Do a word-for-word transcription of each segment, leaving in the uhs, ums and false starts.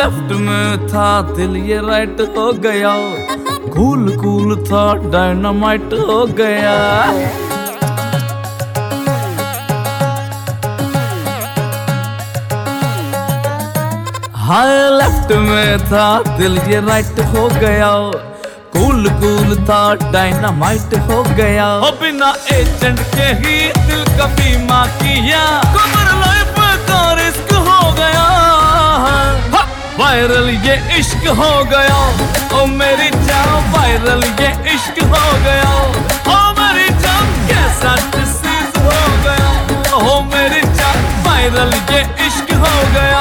Left में था दिल ये राइट हो गया, कूल कूल था डायनामाइट हो गया। हाय लेफ्ट में था दिल ये राइट हो गया, कूल कूल था डायनामाइट हो गया। और बिना एजेंट के ही दिल का बीमा किया, कमर लाइफ का रिस्क हो गया। वायरल ये इश्क हो गया, ओ मेरी जान वायरल ये इश्क हो गया। ओ मेरी जान कैसा डिसीज हो गया, ओ मेरी जान वायरल ये इश्क हो गया।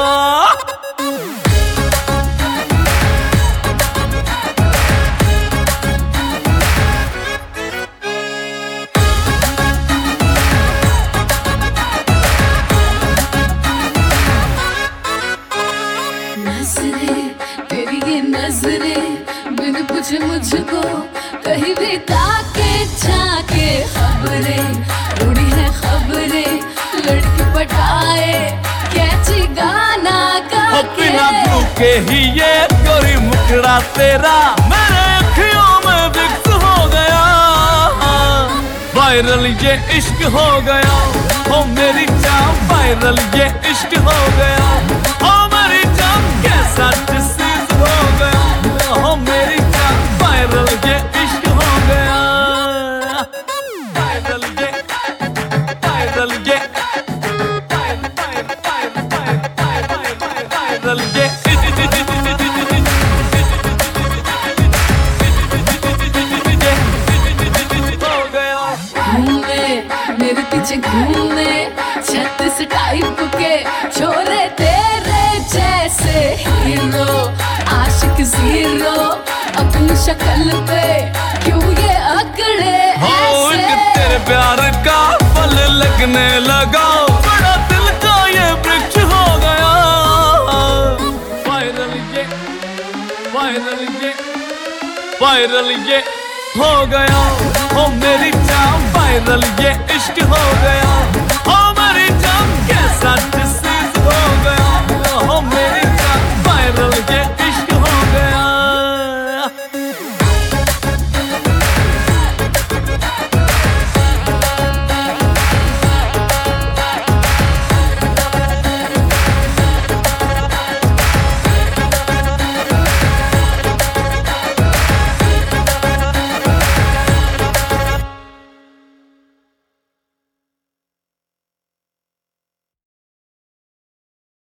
तेरी ये नजरें बिन पूछे मुझको कहीं भी ताके झाके, खबरें उड़ी है खबरें, लड़की पटाए कैची गाना गा के। बिना भूखे ही ये गोरी मुखड़ा तेरा मेरे अखियों में फिक्स हो गया। वायरल ये इश्क हो गया, ओ मेरी जान वायरल ये इश्क हो गया। ओ मेरी जान कैसा डिसीज हो गया, ओ मेरी जान वायरल ये इश्क हो गया। वायरल ये वायरल ये वायरल ये मेरे पीछे घूमे छत्तीस टाइप के छोरे तेरे जैसे हीरो, आशिक जीरो अपनी शक्ल पे क्यों ये अकड़े ऐसे। तेरे प्यार का फल लगने लगा, बड़ा दिल का ये वृक्ष हो गया। वायरल ये वायरल ये वायरल ये हो गया, ओ मेरी जान वायरल ये इश्क हो गया। ओ मेरी जान कैसा